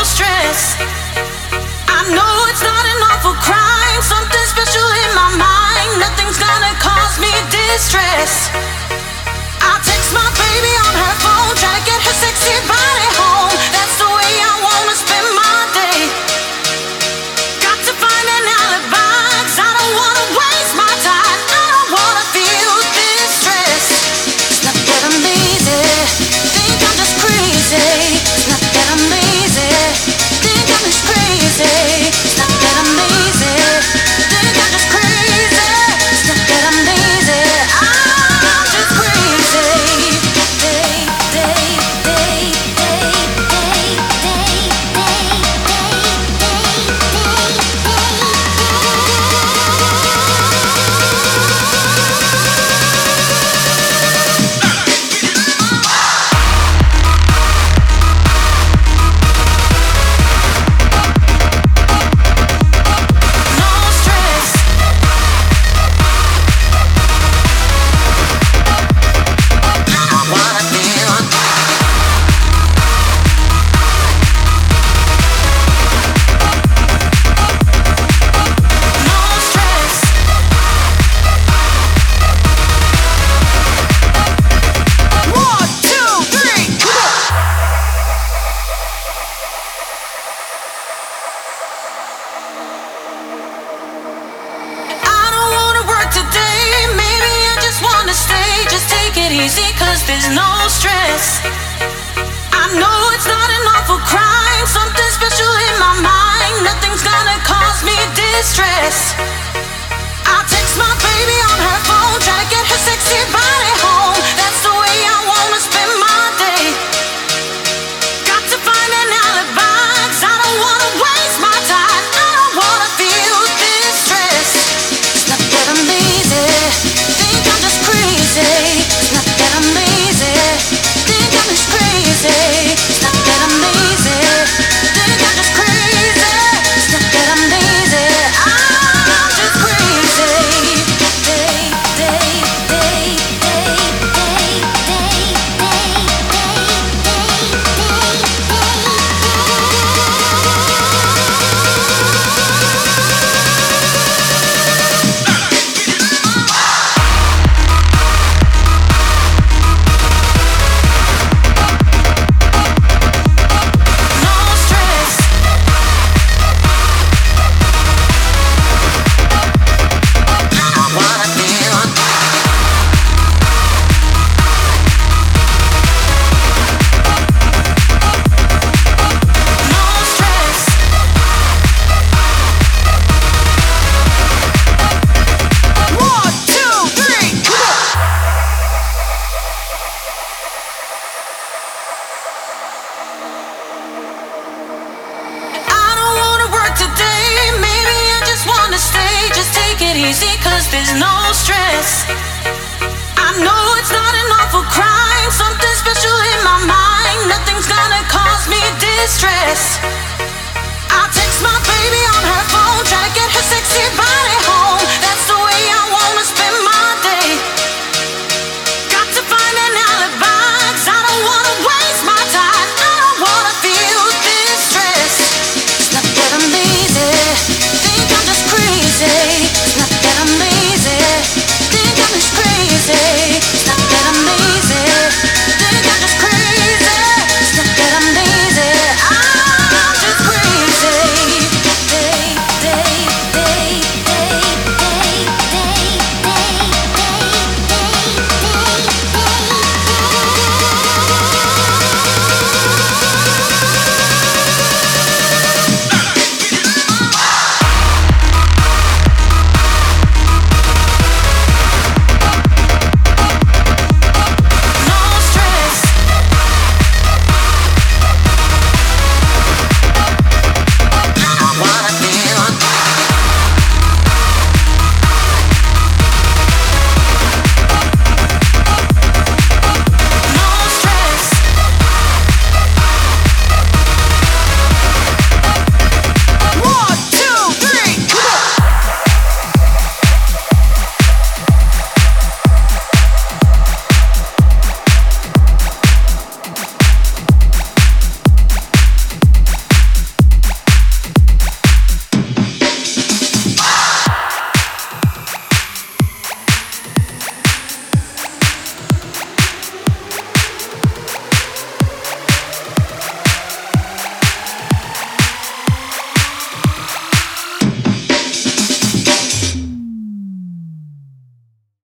stress. I know it's not an awful crime. Something special in my mind. Nothing's gonna cause me distress. I text my baby on her phone, try to get her sexy body home. That's the way I wanna spend my day. Got to find an alibi, 'cause I don't wanna waste my time. I don't wanna feel this stress. It's not that I'm lazy, think I'm just crazy. It's not that I'm lazy, think I'm just crazy. It's not that I'm lazy, think I'm just crazy. It's not that I'm lazy, I'm just crazy. Easy, 'cause there's no stress. I know it's not an awful crime. Something special in my mind. Nothing's gonna cause me distress. I text my baby on her phone, try to get her sexy body home. That's the way I wanna spend my day. Got to find an alibi, 'cause I don't wanna waste my time. I don't wanna feel this stress. It's not that I'm lazy, think I'm just crazy. It's not that I'm lazy, think I'm just crazy. It's not that I'm lazy, think I'm just crazy. It's not that I'm lazy, I'm just crazy. Easy, 'cause there's no stress. I know it's not an awful crime. Something special in my mind. Nothing's gonna cause me distress.